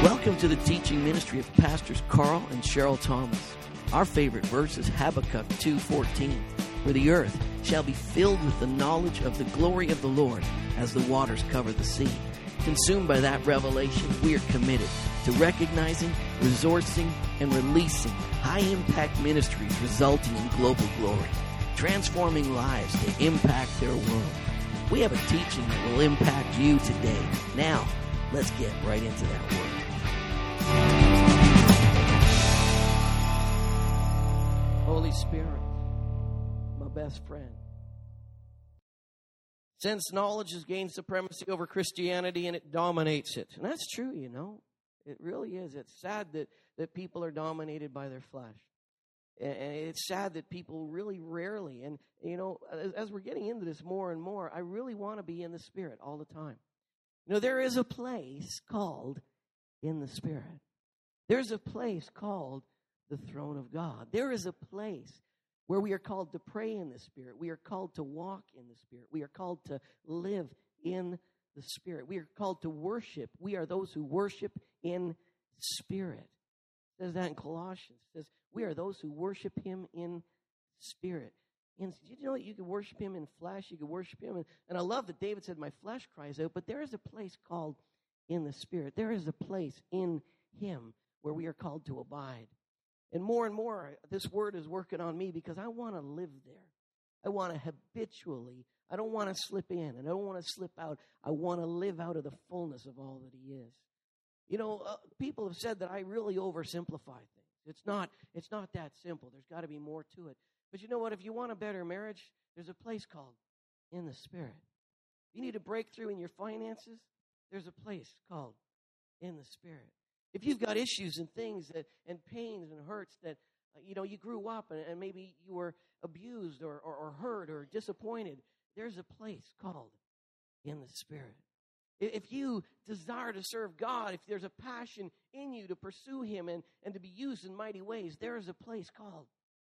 Welcome to the teaching ministry of Pastors Carl and Cheryl Thomas. Our favorite verse is Habakkuk 2:14, where the earth shall be filled with the knowledge of the glory of the Lord as the waters cover the sea. Consumed by that revelation, we are committed to recognizing, resourcing, and releasing high-impact ministries resulting in global glory, transforming lives to impact their world. We have a teaching that will impact you today. Now, let's get right into that word. Holy Spirit, my best friend. Since knowledge has gained supremacy over Christianity and it dominates it. And that's true, you know. It really is. It's sad that people are dominated by their flesh. And it's sad that people really rarely, and you know, as we're getting into this more and more, I really want to be in the Spirit all the time. You know, there is a place called in the Spirit. There's a place called the throne of God. There is a place where we are called to pray in the Spirit. We are called to walk in the Spirit. We are called to live in the Spirit. We are called to worship. We are those who worship in spirit. It says that in Colossians. It says, we are those who worship Him in spirit. And did you know that you can worship Him in flesh? You can worship Him. And I love that David said, my flesh cries out. But there is a place called in the Spirit. There is a place in Him where we are called to abide. And more, this word is working on me because I want to live there. I want to habitually, I don't want to slip in and I don't want to slip out. I want to live out of the fullness of all that He is. You know, people have said that I really oversimplify things. It's not that simple. There's got to be more to it. But you know what? If you want a better marriage, there's a place called in the Spirit. If you need a breakthrough in your finances, there's a place called in the Spirit. If you've got issues and things and pains and hurts that, you know, you grew up and maybe you were abused or hurt or disappointed, there's a place called in the Spirit. If you desire to serve God, if there's a passion in you to pursue Him and to be used in mighty ways, there is a place called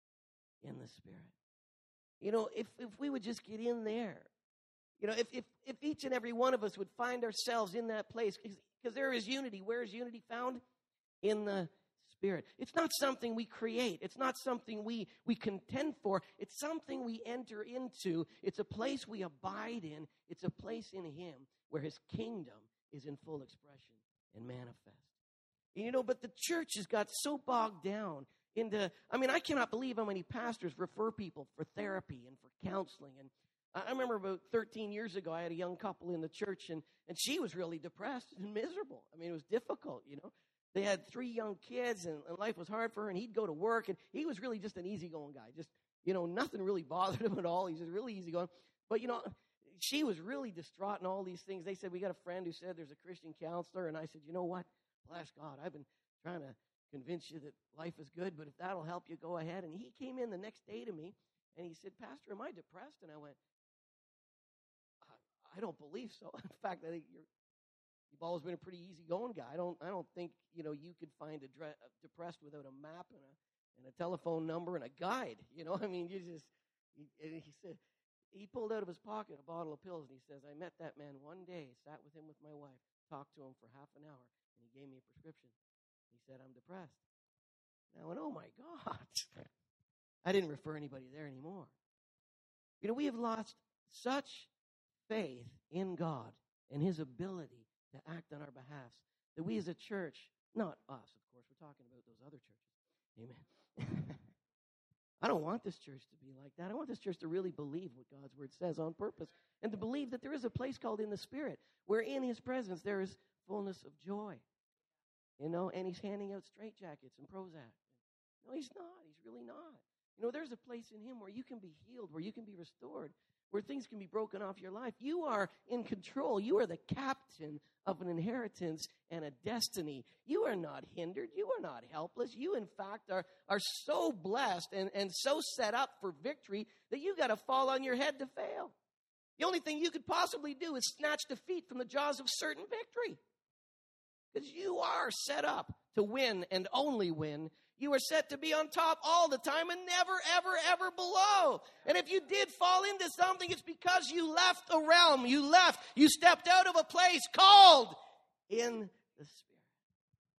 in the Spirit. You know, if we would just get in there, you know, if each and every one of us would find ourselves in that place, because there is unity. Where is unity found? In the Spirit. It's not something we create. It's not something we contend for. It's something we enter into. It's a place we abide in. It's a place in Him where His kingdom is in full expression and manifest. You know, but the church has got so bogged down into, I mean, I cannot believe how many pastors refer people for therapy and for counseling. And I remember about 13 years ago, I had a young couple in the church, and she was really depressed and miserable. I mean, it was difficult, you know. They had 3 young kids, and life was hard for her, and he'd go to work, and he was really just an easygoing guy. Just, you know, nothing really bothered him at all. He's just really easygoing. But, you know, she was really distraught and all these things. They said, we got a friend who said there's a Christian counselor, and I said, you know what? Bless God, I've been trying to convince you that life is good, but if that'll help you, go ahead. And he came in the next day to me, and he said, Pastor, am I depressed? And I went, I don't believe so. In fact, I think you've always been a pretty easygoing guy. I don't think, you know, you could find depressed without a map and a telephone number and a guide. You know, I mean, he said, he pulled out of his pocket a bottle of pills, and he says, I met that man one day, sat with him with my wife, talked to him for half an hour, and he gave me a prescription. He said, I'm depressed. And I went, oh my God. I didn't refer anybody there anymore. You know, we have lost such faith in God and His ability to act on our behalf that we as a church, not us, of course, we're talking about those other churches. Amen. I don't want this church to be like that. I want this church to really believe what God's Word says on purpose and to believe that there is a place called in the Spirit where in His presence there is fullness of joy. You know, and He's handing out straitjackets and Prozac. No, He's not. He's really not. You know, there's a place in Him where you can be healed, where you can be restored, where things can be broken off your life. You are in control. You are the captain of an inheritance and a destiny. You are not hindered. You are not helpless. You, in fact, are so blessed and so set up for victory that you got to fall on your head to fail. The only thing you could possibly do is snatch defeat from the jaws of certain victory. Because you are set up to win and only win. You are set to be on top all the time and never, ever, ever below. And if you did fall into something, it's because you left a realm. You stepped out of a place called in the Spirit.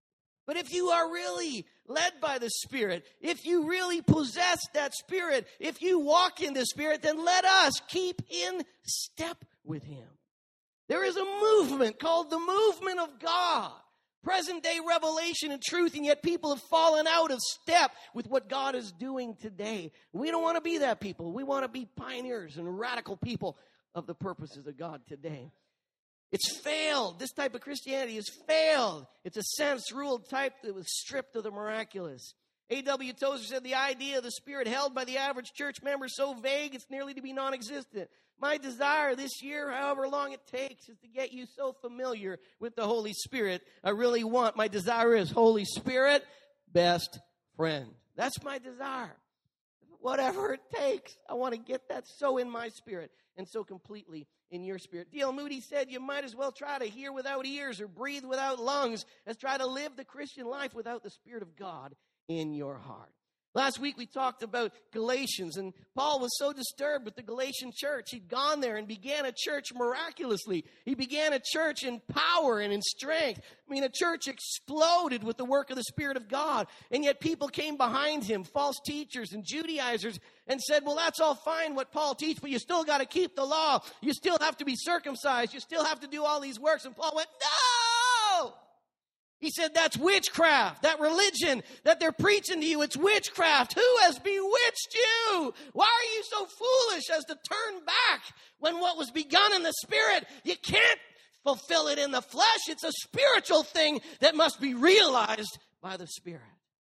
But if you are really led by the Spirit, if you really possess that Spirit, if you walk in the Spirit, then let us keep in step with Him. There is a movement called the movement of God. Present day revelation and truth, and yet people have fallen out of step with what God is doing today. We don't want to be that people. We want to be pioneers and radical people of the purposes of God today. It's failed. This type of Christianity has failed. It's a sense-ruled type that was stripped of the miraculous. A.W. Tozer said, the idea of the Spirit held by the average church member is so vague it's nearly to be non-existent. My desire this year, however long it takes, is to get you so familiar with the Holy Spirit. My desire is Holy Spirit, best friend. That's my desire. Whatever it takes, I want to get that so in my spirit and so completely in your spirit. D.L. Moody said, you might as well try to hear without ears or breathe without lungs as try to live the Christian life without the Spirit of God in your heart. Last week we talked about Galatians, and Paul was so disturbed with the Galatian church. He'd gone there and began a church miraculously. He began a church in power and in strength. A church exploded with the work of the Spirit of God. And yet people came behind him, false teachers and Judaizers, and said, well, that's all fine what Paul teaches, but you still got to keep the law. You still have to be circumcised. You still have to do all these works. And Paul went, no! He said, that's witchcraft. That religion that they're preaching to you, it's witchcraft. Who has bewitched you? Why are you so foolish as to turn back when what was begun in the Spirit, you can't fulfill it in the flesh? It's a spiritual thing that must be realized by the Spirit.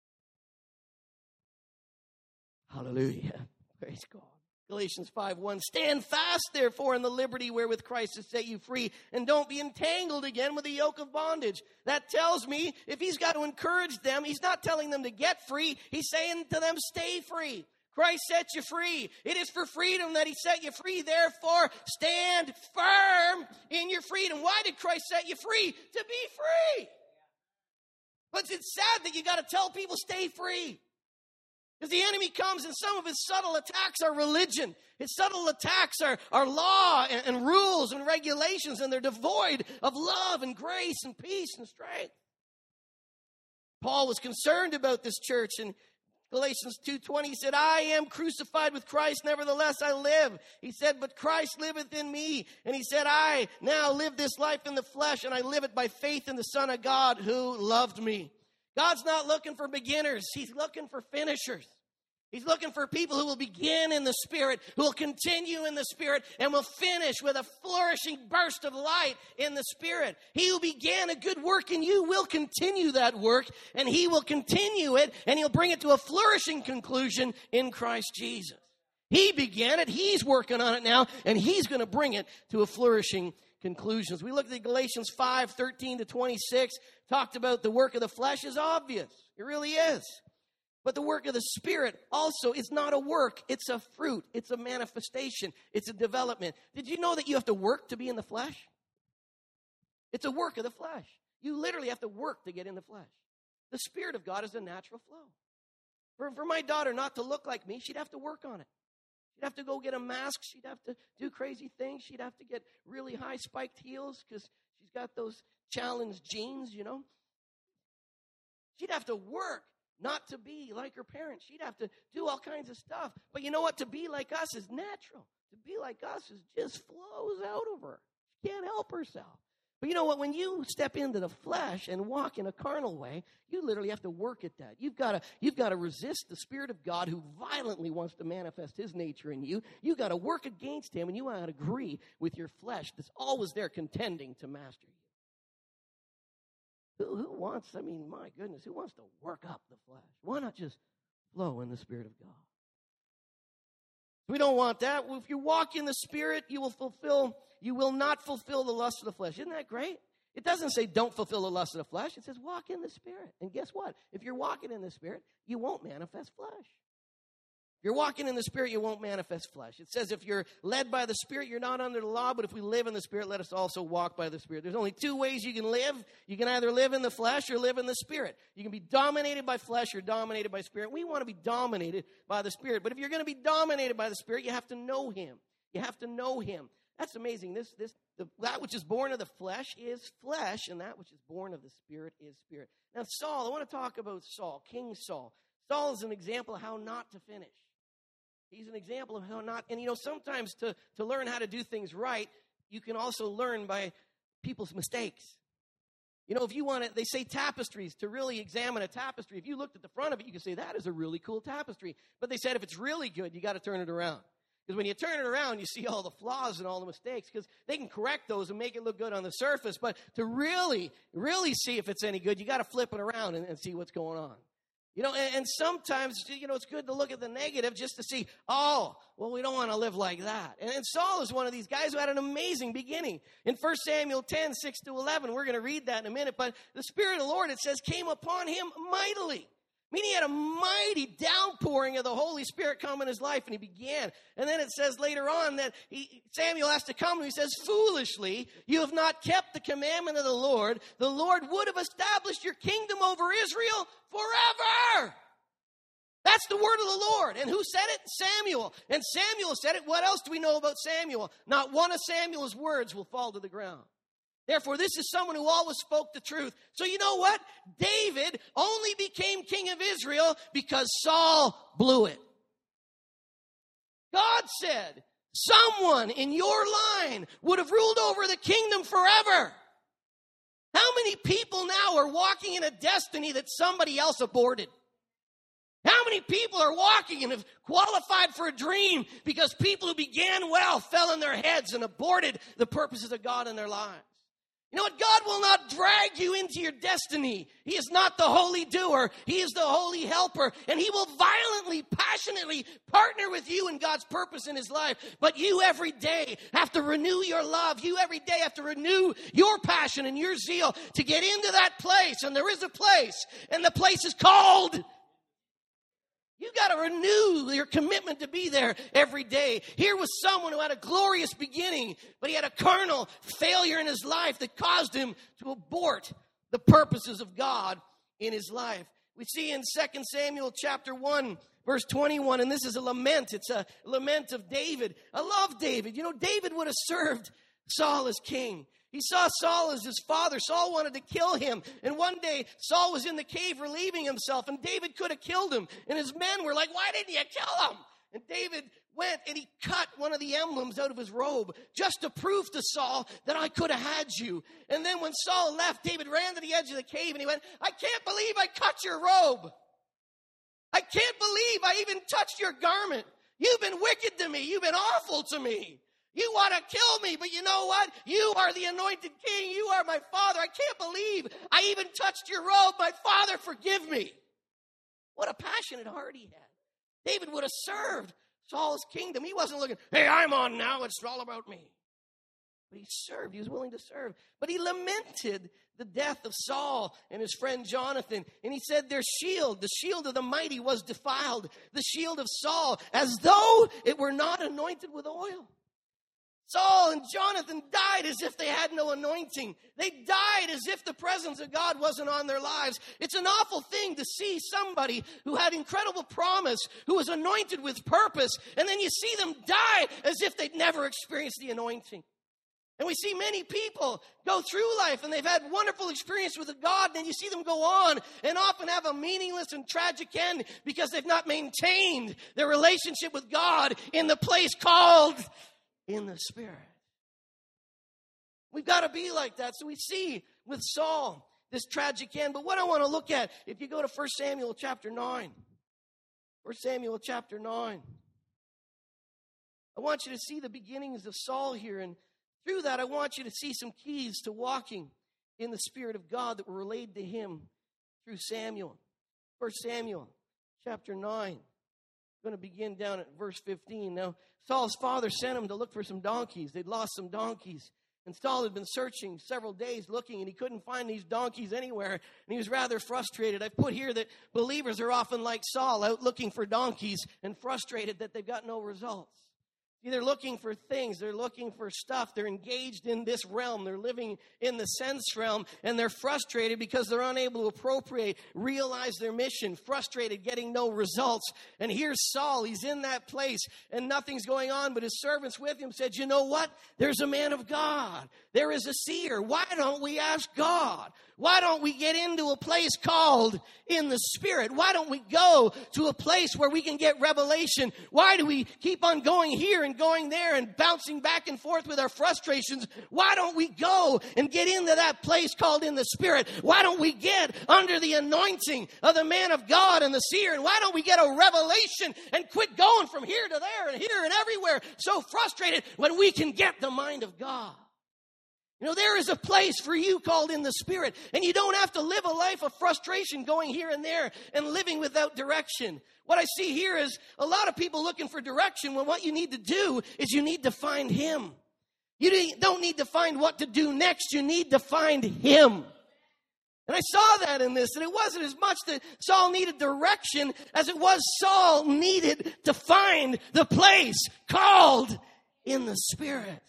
Hallelujah. Praise God. Galatians 5:1, stand fast, therefore, in the liberty wherewith Christ has set you free, and don't be entangled again with the yoke of bondage. That tells me if he's got to encourage them, he's not telling them to get free. He's saying to them, stay free. Christ set you free. It is for freedom that he set you free. Therefore, stand firm in your freedom. Why did Christ set you free? To be free. But it's sad that you got to tell people stay free. Because the enemy comes and some of his subtle attacks are religion. His subtle attacks are law and rules and regulations, and they're devoid of love and grace and peace and strength. Paul was concerned about this church in Galatians 2:20. He said, I am crucified with Christ, nevertheless I live. He said, but Christ liveth in me. And he said, I now live this life in the flesh, and I live it by faith in the Son of God who loved me. God's not looking for beginners. He's looking for finishers. He's looking for people who will begin in the Spirit, who will continue in the Spirit, and will finish with a flourishing burst of light in the Spirit. He who began a good work in you will continue that work, and he will continue it, and he'll bring it to a flourishing conclusion in Christ Jesus. He began it. He's working on it now, and he's going to bring it to a flourishing conclusions. We looked at Galatians 5:13-26, talked about the work of the flesh is obvious. It really is. But the work of the Spirit also is not a work. It's a fruit. It's a manifestation. It's a development. Did you know that you have to work to be in the flesh? It's a work of the flesh. You literally have to work to get in the flesh. The Spirit of God is a natural flow. For my daughter not to look like me, she'd have to work on it. She'd have to go get a mask. She'd have to do crazy things. She'd have to get really high spiked heels because she's got those challenged genes, you know. She'd have to work not to be like her parents. She'd have to do all kinds of stuff. But you know what? To be like us is natural. To be like us is just flows out of her. She can't help herself. But you know what? When you step into the flesh and walk in a carnal way, you literally have to work at that. You've got to resist the Spirit of God who violently wants to manifest his nature in you. You've got to work against him, and you got to agree with your flesh that's always there contending to master you. Who wants, my goodness, who wants to work up the flesh? Why not just flow in the Spirit of God? We don't want that. If you walk in the Spirit, you will not fulfill the lust of the flesh. Isn't that great? It doesn't say don't fulfill the lust of the flesh. It says walk in the Spirit. And guess what? If you're walking in the Spirit, you won't manifest flesh. If you're walking in the Spirit, you won't manifest flesh. It says if you're led by the Spirit, you're not under the law, but if we live in the Spirit, let us also walk by the Spirit. There's only two ways you can live. You can either live in the flesh or live in the Spirit. You can be dominated by flesh or dominated by Spirit. We want to be dominated by the Spirit. But if you're going to be dominated by the Spirit, you have to know him. You have to know him. That's amazing. That which is born of the flesh is flesh, and that which is born of the Spirit is spirit. Now, Saul, I want to talk about Saul, King Saul. Saul is an example of how not to finish. He's an example of how not, and sometimes to learn how to do things right, you can also learn by people's mistakes. If you want to, they say tapestries, to really examine a tapestry. If you looked at the front of it, you can say, that is a really cool tapestry. But they said if it's really good, you got to turn it around. Because when you turn it around, you see all the flaws and all the mistakes, because they can correct those and make it look good on the surface. But to really, really see if it's any good, you got to flip it around and see what's going on. And sometimes, it's good to look at the negative just to see, we don't want to live like that. And Saul is one of these guys who had an amazing beginning. In 1 Samuel 10, 6-11, we're going to read that in a minute, but the Spirit of the Lord, it says, came upon him mightily. Meaning he had a mighty downpouring of the Holy Spirit come in his life, and he began. And then it says later on that Samuel has to come, and he says, foolishly, you have not kept the commandment of the Lord. The Lord would have established your kingdom over Israel forever. That's the word of the Lord. And who said it? Samuel. And Samuel said it. What else do we know about Samuel? Not one of Samuel's words will fall to the ground. Therefore, this is someone who always spoke the truth. So you know what? David only became king of Israel because Saul blew it. God said, someone in your line would have ruled over the kingdom forever. How many people now are walking in a destiny that somebody else aborted? How many people are walking and have qualified for a dream because people who began well fell on their heads and aborted the purposes of God in their lives? You know what? God will not drag you into your destiny. He is not the holy doer. He is the holy helper. And he will violently, passionately partner with you in God's purpose in his life. But you every day have to renew your love. You every day have to renew your passion and your zeal to get into that place. And there is a place. And the place is called. You got to renew your commitment to be there every day. Here was someone who had a glorious beginning, but he had a carnal failure in his life that caused him to abort the purposes of God in his life. We see in 2 Samuel chapter 1, verse 21, and this is a lament. It's a lament of David. I love David. David would have served Saul as king. He saw Saul as his father. Saul wanted to kill him. And one day, Saul was in the cave relieving himself, and David could have killed him. And his men were like, why didn't you kill him? And David went and he cut one of the emblems out of his robe just to prove to Saul that I could have had you. And then when Saul left, David ran to the edge of the cave and he went, I can't believe I cut your robe. I can't believe I even touched your garment. You've been wicked to me. You've been awful to me. You want to kill me, but you know what? You are the anointed king. You are my father. I can't believe I even touched your robe. My father, forgive me. What a passionate heart he had. David would have served Saul's kingdom. He wasn't looking, hey, I'm on now. It's all about me. But he served. He was willing to serve. But he lamented the death of Saul and his friend Jonathan. And he said their shield, the shield of the mighty, was defiled. The shield of Saul, as though it were not anointed with oil. Saul and Jonathan died as if they had no anointing. They died as if the presence of God wasn't on their lives. It's an awful thing to see somebody who had incredible promise, who was anointed with purpose, and then you see them die as if they'd never experienced the anointing. And we see many people go through life and they've had wonderful experience with God, and then you see them go on and often have a meaningless and tragic end because they've not maintained their relationship with God in the place called in the Spirit. We've got to be like that. So we see with Saul this tragic end. But what I want to look at, if you go to 1 Samuel chapter 9, 1 Samuel chapter 9, I want you to see the beginnings of Saul here. And through that, I want you to see some keys to walking in the Spirit of God that were relayed to him through Samuel. 1 Samuel chapter 9. I'm going to begin down at verse 15. Now, Saul's father sent him to look for some donkeys. They'd lost some donkeys. And Saul had been searching several days looking, and he couldn't find these donkeys anywhere. And he was rather frustrated. I've put here that believers are often like Saul, out looking for donkeys and frustrated that they've got no results. See, they're looking for things. They're looking for stuff. They're engaged in this realm. They're living in the sense realm, and they're frustrated because they're unable to appropriate, realize their mission, frustrated, getting no results. And here's Saul. He's in that place, and nothing's going on, but his servants with him said, you know what? There's a man of God. There is a seer. Why don't we ask God? Why don't we get into a place called in the Spirit? Why don't we go to a place where we can get revelation? Why do we keep on going here and going there and bouncing back and forth with our frustrations? Why don't we go and get into that place called in the Spirit? Why don't we get under the anointing of the man of God and the seer? And why don't we get a revelation and quit going from here to there and here and everywhere so frustrated when we can get the mind of God? You know, there is a place for you called in the Spirit, and you don't have to live a life of frustration going here and there and living without direction. What I see here is a lot of people looking for direction when what you need to do is you need to find Him. You don't need to find what to do next. You need to find Him. And I saw that in this, and it wasn't as much that Saul needed direction as it was Saul needed to find the place called in the Spirit.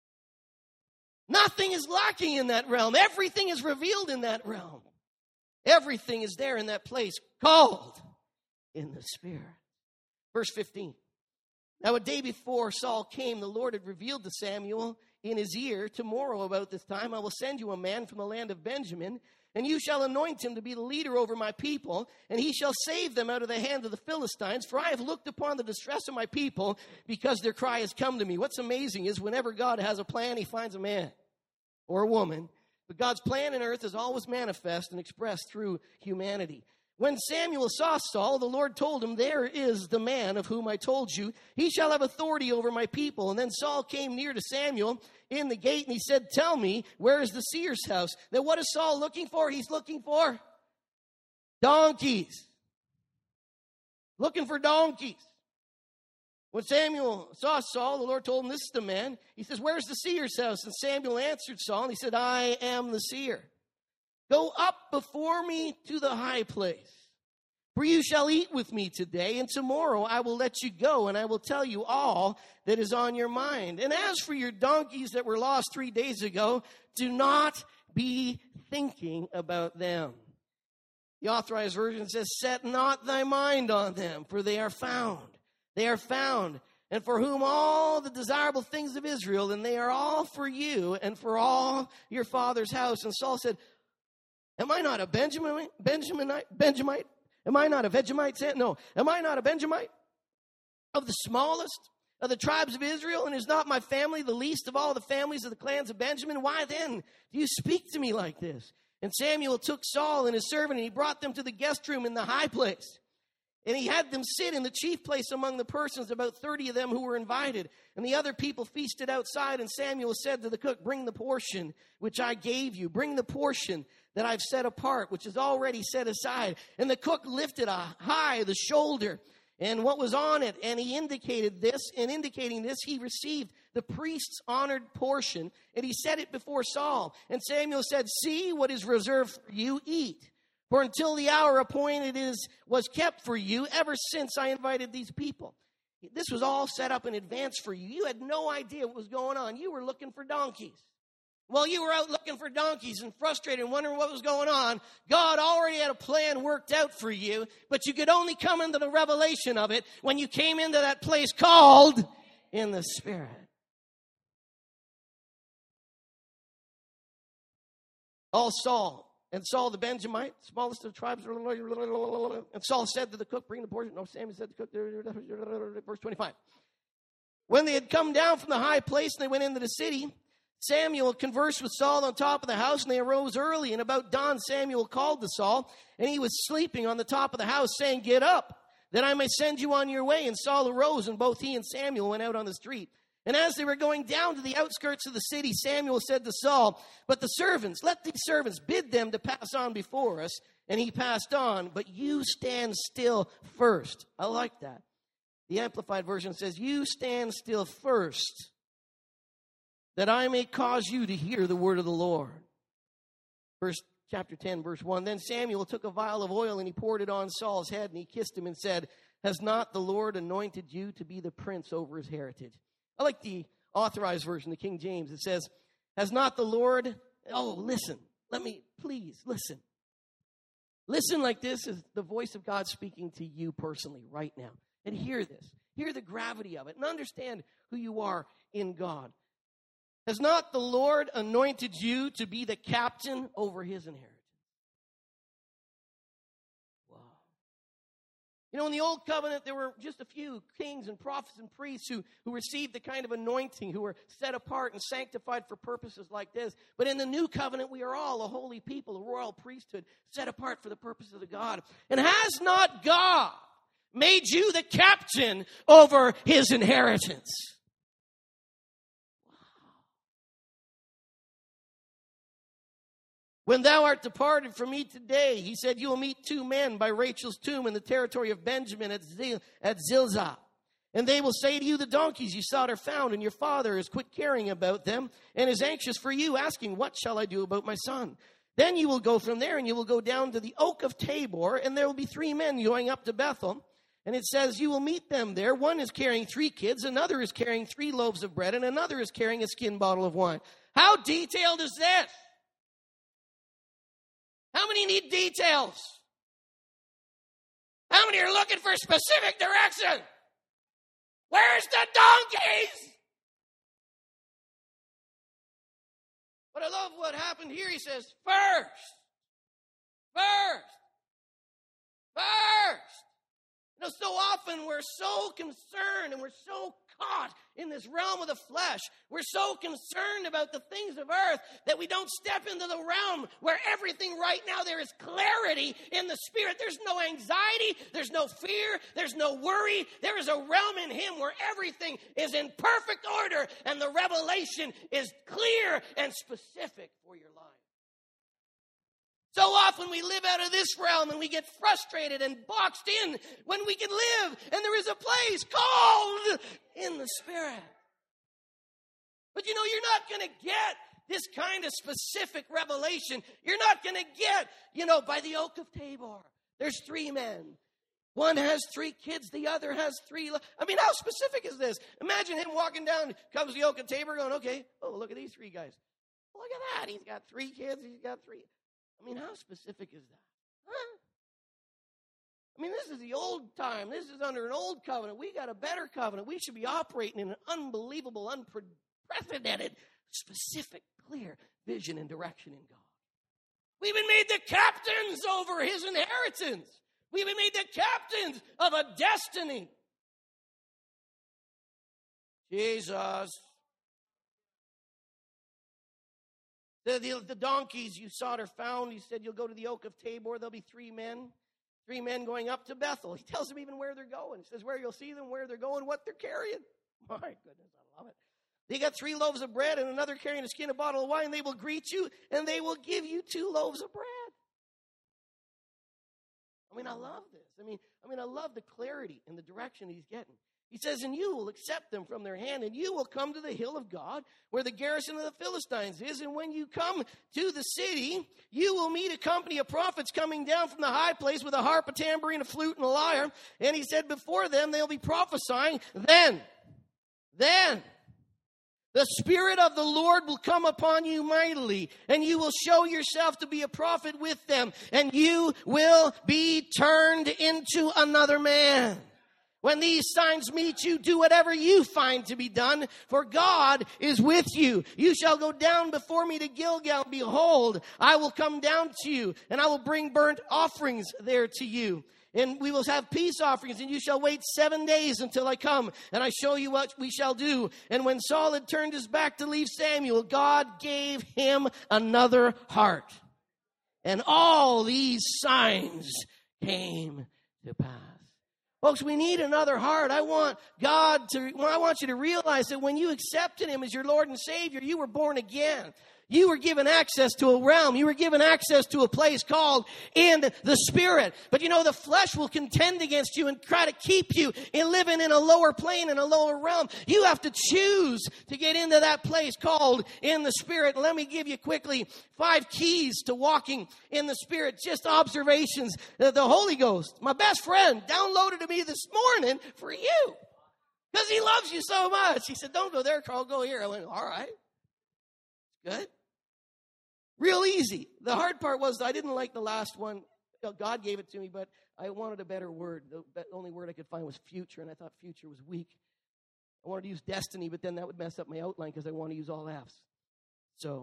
Nothing is lacking in that realm. Everything is revealed in that realm. Everything is there in that place called in the Spirit. Verse 15. Now a day before Saul came, the Lord had revealed to Samuel in his ear, tomorrow about this time I will send you a man from the land of Benjamin, and you shall anoint him to be the leader over my people, and he shall save them out of the hand of the Philistines, for I have looked upon the distress of my people, because their cry has come to me. What's amazing is whenever God has a plan, He finds a man or a woman. But God's plan in earth is always manifest and expressed through humanity. When Samuel saw Saul, the Lord told him, there is the man of whom I told you. He shall have authority over my people. And then Saul came near to Samuel in the gate, and he said, tell me, where is the seer's house? Now what is Saul looking for? He's looking for donkeys. Looking for donkeys. When Samuel saw Saul, the Lord told him, this is the man. He says, where's the seer's house? And Samuel answered Saul, and he said, I am the seer. Go up before me to the high place, for you shall eat with me today, and tomorrow I will let you go, and I will tell you all that is on your mind. And as for your donkeys that were lost 3 days ago, do not be thinking about them. The Authorized Version says, set not thy mind on them, for they are found. They are found, and for whom all the desirable things of Israel, and they are all for you and for all your father's house. And Saul said, am I not a Benjamite? Am I not a Vegemite? No. Am I not a Benjamite? Of the smallest of the tribes of Israel? And is not my family the least of all the families of the clans of Benjamin? Why then do you speak to me like this? And Samuel took Saul and his servant, and he brought them to the guest room in the high place. And he had them sit in the chief place among the persons, about 30 of them who were invited. And the other people feasted outside. And Samuel said to the cook, bring the portion which I gave you. Bring the portion that I've set apart, which is already set aside. And the cook lifted high the shoulder and what was on it. And he indicated this. And indicating this, he received the priest's honored portion. And he set it before Saul. And Samuel said, see what is reserved for you, eat. For until the hour appointed was kept for you, ever since I invited these people. This was all set up in advance for you. You had no idea what was going on. You were looking for donkeys. While you were out looking for donkeys and frustrated and wondering what was going on, God already had a plan worked out for you, but you could only come into the revelation of it when you came into that place called in the Spirit. All Saul. And Saul the Benjamite, smallest of the tribes, and Saul said to the cook, bring the portion. No, Samuel said to the cook, verse 25. When they had come down from the high place and they went into the city, Samuel conversed with Saul on top of the house, and they arose early. And about dawn, Samuel called to Saul, and he was sleeping on the top of the house, saying, get up, that I may send you on your way. And Saul arose, and both he and Samuel went out on the street. And as they were going down to the outskirts of the city, Samuel said to Saul, but the servants, let these servants bid them to pass on before us. And he passed on, but you stand still first. I like that. The Amplified Version says, you stand still first, that I may cause you to hear the word of the Lord. Chapter 10, verse 1. Then Samuel took a vial of oil, and he poured it on Saul's head, and he kissed him and said, has not the Lord anointed you to be the prince over his heritage? I like the Authorized Version, the King James. It says, has not the Lord... Oh, listen. Please listen. Listen like this is the voice of God speaking to you personally right now. And hear this. Hear the gravity of it and understand who you are in God. Has not the Lord anointed you to be the captain over his inheritance? Wow. You know, in the Old Covenant, there were just a few kings and prophets and priests who received the kind of anointing, who were set apart and sanctified for purposes like this. But in the New Covenant, we are all a holy people, a royal priesthood, set apart for the purposes of God. And has not God made you the captain over his inheritance? When thou art departed from me today, he said, you will meet two men by Rachel's tomb in the territory of Benjamin at Zilzah. And they will say to you, the donkeys you sought are found, and your father has quit caring about them and is anxious for you, asking, what shall I do about my son? Then you will go from there, and you will go down to the oak of Tabor, and there will be three men going up to Bethel. And it says, you will meet them there. One is carrying 3 kids, another is carrying 3 loaves of bread, and another is carrying a skin bottle of wine. How detailed is this? How many need details? How many are looking for specific direction? Where's the donkeys? But I love what happened here. He says, first. You know, so often we're so concerned and we're so caught in this realm of the flesh. We're so concerned about the things of earth that we don't step into the realm where everything right now, there is clarity in the Spirit. There's no anxiety. There's no fear. There's no worry. There is a realm in him where everything is in perfect order and the revelation is clear and specific for your life. So often we live out of this realm and we get frustrated and boxed in when we can live. And there is a place called in the Spirit. But you know, you're not going to get this kind of specific revelation. You're not going to get, you know, by the oak of Tabor. There's 3 men. One has 3 kids. The other has 3. I mean, how specific is this? Imagine him walking down, comes the oak of Tabor going, okay, oh, look at these 3 guys. Look at that. He's got 3 kids. He's got 3. I mean, how specific is that? Huh? I mean, this is the old time. This is under an old covenant. We got a better covenant. We should be operating in an unbelievable, unprecedented, specific, clear vision and direction in God. We've been made the captains over his inheritance. We've been made the captains of a destiny. Jesus. The donkeys you sought are found. He said, you'll go to the oak of Tabor. There'll be 3 men going up to Bethel. He tells them even where they're going. He says where you'll see them, where they're going, what they're carrying. My goodness, I love it. They got 3 loaves of bread and another carrying a skin, a bottle of wine. They will greet you and they will give you 2 loaves of bread. I mean, I love this. I mean, I love the clarity and the direction he's getting. He says, and you will accept them from their hand, and you will come to the hill of God, where the garrison of the Philistines is. And when you come to the city, you will meet a company of prophets coming down from the high place with a harp, a tambourine, a flute, and a lyre. And he said, before them they'll be prophesying. Then, the Spirit of the Lord will come upon you mightily, and you will show yourself to be a prophet with them, and you will be turned into another man. When these signs meet you, do whatever you find to be done, for God is with you. You shall go down before me to Gilgal. Behold, I will come down to you, and I will bring burnt offerings there to you. And we will have peace offerings, and you shall wait 7 days until I come, and I show you what we shall do. And when Saul had turned his back to leave Samuel, God gave him another heart. And all these signs came to pass. Folks, we need another heart. I want you to realize that when you accepted him as your Lord and Savior, you were born again. You were given access to a realm. You were given access to a place called in the Spirit. But you know, the flesh will contend against you and try to keep you in living in a lower plane, in a lower realm. You have to choose to get into that place called in the Spirit. Let me give you quickly 5 keys to walking in the Spirit. Just observations. The Holy Ghost, my best friend, downloaded to me this morning for you. Because he loves you so much. He said, don't go there, Carl, go here. I went, all right. Good. Real easy. The hard part was I didn't like the last one. God gave it to me, but I wanted a better word. The only word I could find was future, and I thought future was weak. I wanted to use destiny, but then that would mess up my outline because I want to use all F's. So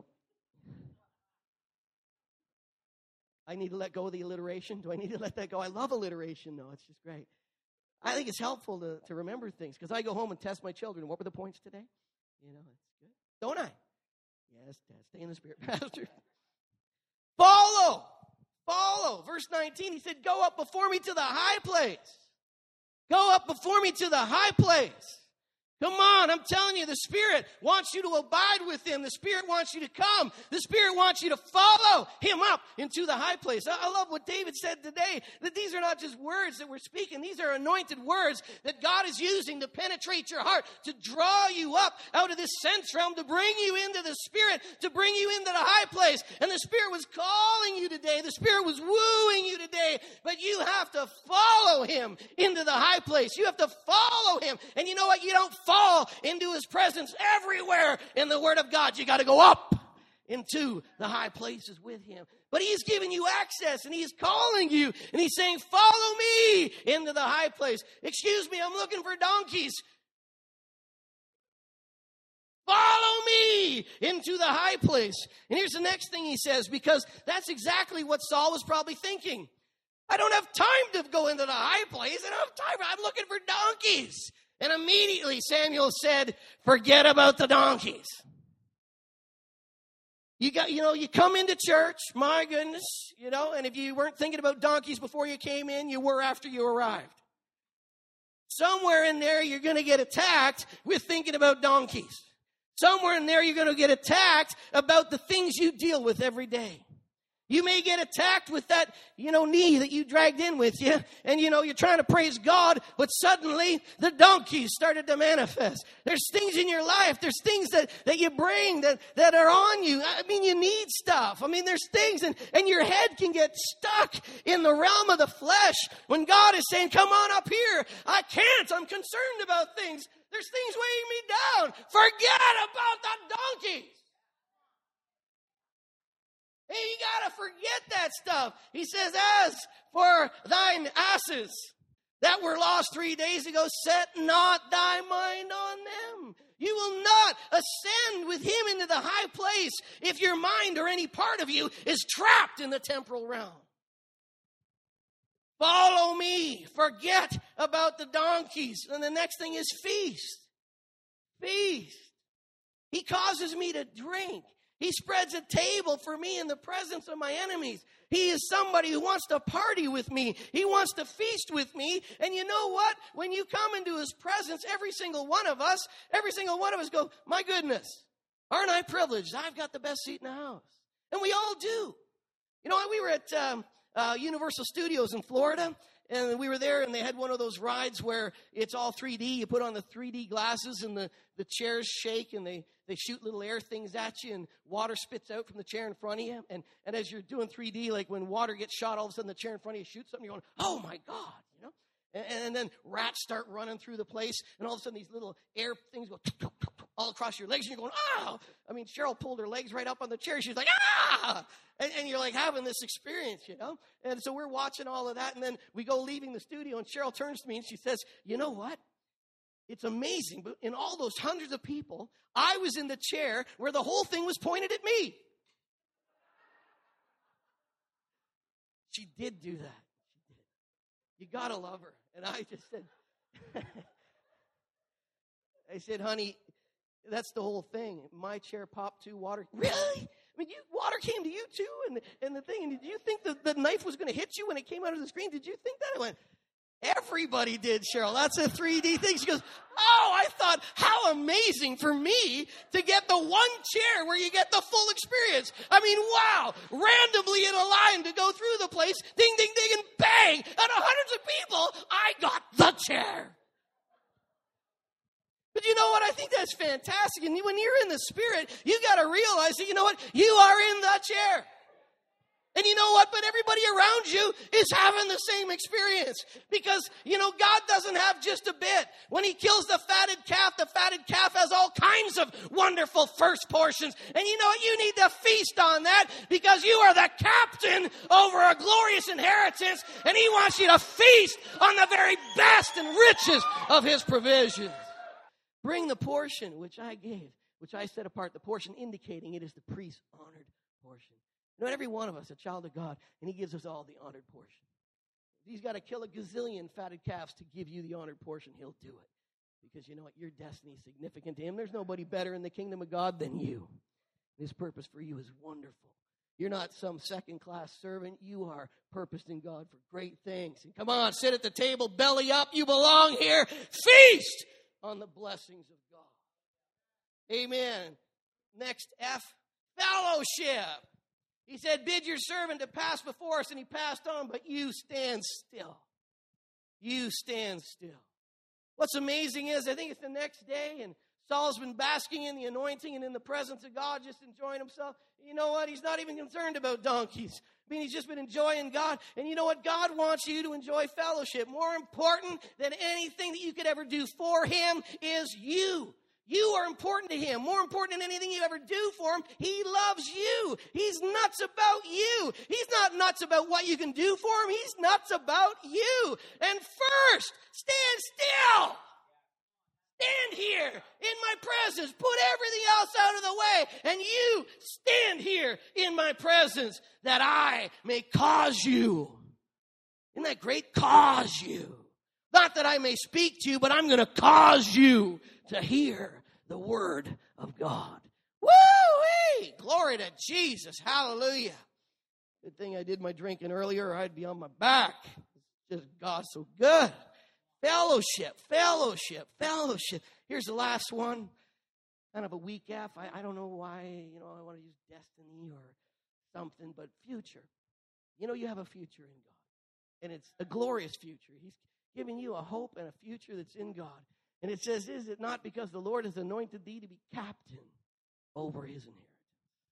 I need to let go of the alliteration. Do I need to let that go? I love alliteration, though. It's just great. I think it's helpful to remember things because I go home and test my children. What were the points today? You know, it's good. Don't I? Yes, stay in the Spirit, Pastor. Follow. Verse 19, he said, go up before me to the high place. Go up before me to the high place. Come on, I'm telling you, the Spirit wants you to abide with Him. The Spirit wants you to come. The Spirit wants you to follow Him up into the high place. I love what David said today, that these are not just words that we're speaking. These are anointed words that God is using to penetrate your heart, to draw you up out of this sense realm, to bring you into the Spirit, to bring you into the high place. And the Spirit was calling you today. The Spirit was wooing you today. But you have to follow Him into the high place. You have to follow Him. And you know what? You don't fall into His presence everywhere in the Word of God. You got to go up into the high places with Him. But He's giving you access, and He's calling you, and He's saying, follow me into the high place. Excuse me, I'm looking for donkeys. Follow me into the high place. And here's the next thing He says, because that's exactly what Saul was probably thinking. I don't have time to go into the high place. I don't have time. I'm looking for donkeys. And immediately Samuel said, forget about the donkeys. You come into church, my goodness, and if you weren't thinking about donkeys before you came in, you were after you arrived. Somewhere in there, you're going to get attacked with thinking about donkeys. Somewhere in there, you're going to get attacked about the things you deal with every day. You may get attacked with that, knee that you dragged in with you. And, you're trying to praise God, but suddenly the donkeys started to manifest. There's things in your life. There's things that you bring that are on you. I mean, you need stuff. I mean, there's things, and your head can get stuck in the realm of the flesh when God is saying, come on up here. I can't. I'm concerned about things. There's things weighing me down. Forget about the donkeys. Hey, you got to forget that stuff. He says, as for thine asses that were lost 3 days ago, set not thy mind on them. You will not ascend with Him into the high place if your mind or any part of you is trapped in the temporal realm. Follow me. Forget about the donkeys. And the next thing is feast. Feast. He causes me to drink. He spreads a table for me in the presence of my enemies. He is somebody who wants to party with me. He wants to feast with me. And you know what? When you come into His presence, every single one of us go, my goodness, aren't I privileged? I've got the best seat in the house. And we all do. We were at Universal Studios in Florida, and we were there, and they had one of those rides where it's all 3D. You put on the 3D glasses, and the chairs shake, and they shoot little air things at you, and water spits out from the chair in front of you. And as you're doing 3D, like when water gets shot, all of a sudden the chair in front of you shoots something. You're going, oh, my God, And then rats start running through the place, and all of a sudden these little air things go all across your legs, and you're going, oh! I mean, Cheryl pulled her legs right up on the chair. She's like, ah! And you're like having this experience, And so we're watching all of that, and then we go leaving the studio, and Cheryl turns to me, and she says, you know what? It's amazing, but in all those hundreds of people, I was in the chair where the whole thing was pointed at me. She did do that. She did. You got to love her. And I just said, I said, honey, that's the whole thing. My chair popped too, water. Really? I mean, water came to you too, and the thing. And did you think the knife was going to hit you when it came out of the screen? Did you think that? I went, everybody did, Cheryl. That's a 3D thing. She goes, oh, I thought, how amazing for me to get the one chair where you get the full experience. I mean, wow. Randomly in a line to go through the place, ding, ding, ding, and bang. Out of hundreds of people, I got the chair. But you know what? I think that's fantastic. And when you're in the Spirit, you got to realize that, you know what? You are in the chair. And you know what? But everybody around you is having the same experience. Because, God doesn't have just a bit. When he kills the fatted calf has all kinds of wonderful first portions. And you know what? You need to feast on that because you are the captain over a glorious inheritance. And he wants you to feast on the very best and riches of his provisions. Bring the portion which I gave, which I set apart, the portion indicating it is the priest's honored portion. Every one of us, a child of God, and he gives us all the honored portion. If he's got to kill a gazillion fatted calves to give you the honored portion, he'll do it. Because you know what? Your destiny is significant to him. There's nobody better in the kingdom of God than you. His purpose for you is wonderful. You're not some second-class servant. You are purposed in God for great things. And come on, sit at the table, belly up. You belong here. Feast on the blessings of God. Amen. Next F, fellowship. He said, bid your servant to pass before us, and he passed on, but you stand still. You stand still. What's amazing is, I think it's the next day, and Saul's been basking in the anointing and in the presence of God, just enjoying himself. You know what? He's not even concerned about donkeys. He's just been enjoying God. And you know what? God wants you to enjoy fellowship. More important than anything that you could ever do for him is you. You are important to him. More important than anything you ever do for him, he loves you. He's nuts about you. He's not nuts about what you can do for him. He's nuts about you. And first, stand still. Stand here in my presence. Put everything else out of the way. And you stand here in my presence that I may cause you. Isn't that great? Cause you. Not that I may speak to you, but I'm going to cause you to hear the word of God. Woo-wee! Glory to Jesus. Hallelujah. Good thing I did my drinking earlier, or I'd be on my back. It's just God's so good. Fellowship, fellowship, fellowship. Here's the last one. Kind of a weak F. I don't know why, I want to use destiny or something, but future. You have a future in God. And it's a glorious future. He's giving you a hope and a future that's in God. And it says, is it not because the Lord has anointed thee to be captain over his inheritance?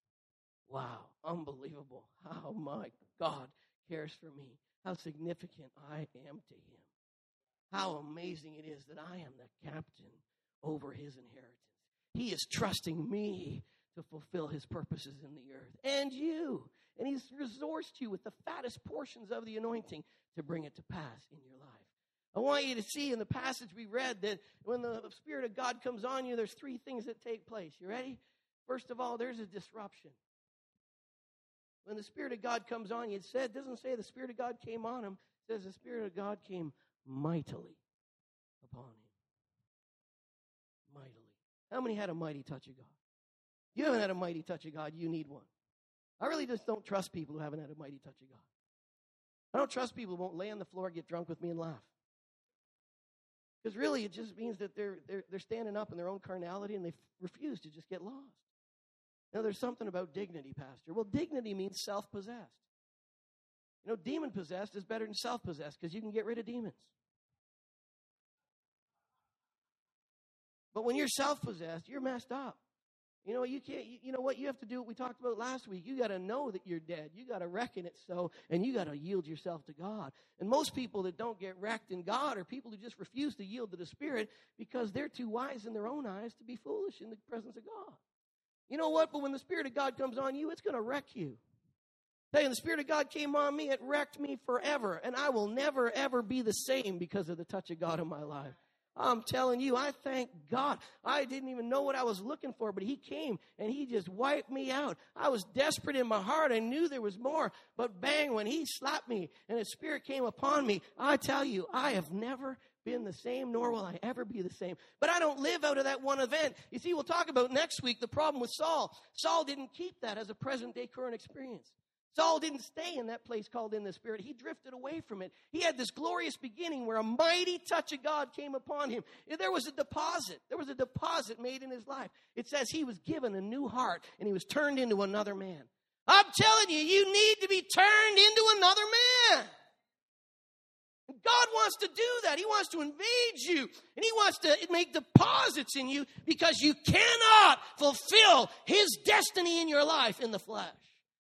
Wow, unbelievable. How my God cares for me. How significant I am to him. How amazing it is that I am the captain over his inheritance. He is trusting me to fulfill his purposes in the earth. And you. And he's resourced you with the fattest portions of the anointing to bring it to pass in your life. I want you to see in the passage we read that when the Spirit of God comes on you, there's three things that take place. You ready? First of all, there's a disruption. When the Spirit of God comes on you, it doesn't say the Spirit of God came on him. It says the Spirit of God came mightily upon him. Mightily. How many had a mighty touch of God? You haven't had a mighty touch of God, you need one. I really just don't trust people who haven't had a mighty touch of God. I don't trust people who won't lay on the floor, get drunk with me, and laugh. Because really, it just means that they're standing up in their own carnality and they refuse to just get lost. Now, there's something about dignity, Pastor. Well, dignity means self-possessed. Demon-possessed is better than self-possessed because you can get rid of demons. But when you're self-possessed, you're messed up. You can't, what you have to do, what we talked about last week, you got to know that you're dead. You got to reckon it so, and you got to yield yourself to God. And most people that don't get wrecked in God are people who just refuse to yield to the Spirit because they're too wise in their own eyes to be foolish in the presence of God. You know what? But when the Spirit of God comes on you, it's going to wreck you. Tell you, the Spirit of God came on me, it wrecked me forever. And I will never, ever be the same because of the touch of God in my life. I'm telling you, I thank God. I didn't even know what I was looking for, but he came and he just wiped me out. I was desperate in my heart. I knew there was more. But bang, when he slapped me and his Spirit came upon me, I tell you, I have never been the same, nor will I ever be the same. But I don't live out of that one event. You see, we'll talk about next week the problem with Saul. Saul didn't keep that as a present-day current experience. Saul didn't stay in that place called in the Spirit. He drifted away from it. He had this glorious beginning where a mighty touch of God came upon him. There was a deposit. There was a deposit made in his life. It says he was given a new heart and he was turned into another man. I'm telling you, you need to be turned into another man. God wants to do that. He wants to invade you and he wants to make deposits in you because you cannot fulfill his destiny in your life in the flesh.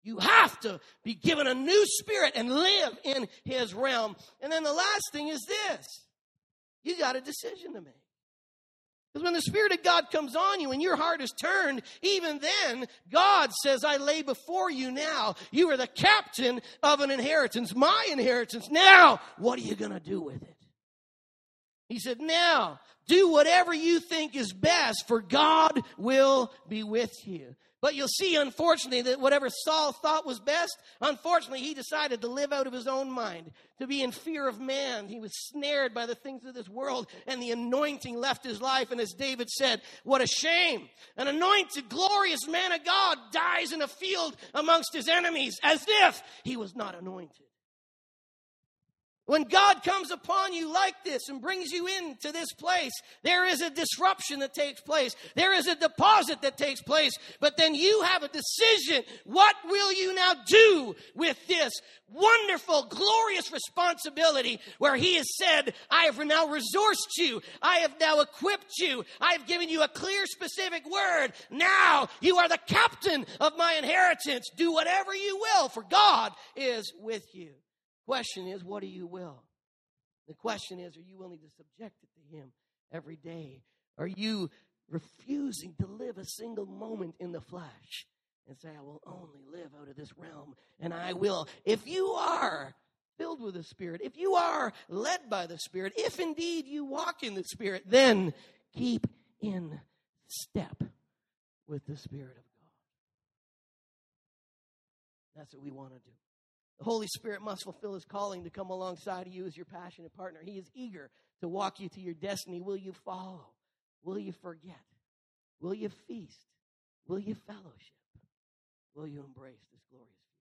You have to be given a new spirit and live in his realm. And then the last thing is this. You got a decision to make. Because when the Spirit of God comes on you and your heart is turned, even then, God says, I lay before you now. You are the captain of an inheritance, my inheritance. Now, what are you going to do with it? He said, now, do whatever you think is best, for God will be with you. But you'll see, unfortunately, that whatever Saul thought was best, unfortunately, he decided to live out of his own mind, to be in fear of man. He was snared by the things of this world, and the anointing left his life. And as David said, what a shame. An anointed, glorious man of God dies in a field amongst his enemies, as if he was not anointed. When God comes upon you like this and brings you into this place, there is a disruption that takes place. There is a deposit that takes place. But then you have a decision. What will you now do with this wonderful, glorious responsibility where he has said, I have now resourced you. I have now equipped you. I have given you a clear, specific word. Now you are the captain of my inheritance. Do whatever you will, for God is with you. Question is, what do you will? The question is, are you willing to subject it to him every day? Are you refusing to live a single moment in the flesh and say, I will only live out of this realm, and I will? If you are filled with the Spirit, if you are led by the Spirit, if indeed you walk in the Spirit, then keep in step with the Spirit of God. That's what we want to do. The Holy Spirit must fulfill his calling to come alongside of you as your passionate partner. He is eager to walk you to your destiny. Will you follow? Will you forget? Will you feast? Will you fellowship? Will you embrace this glorious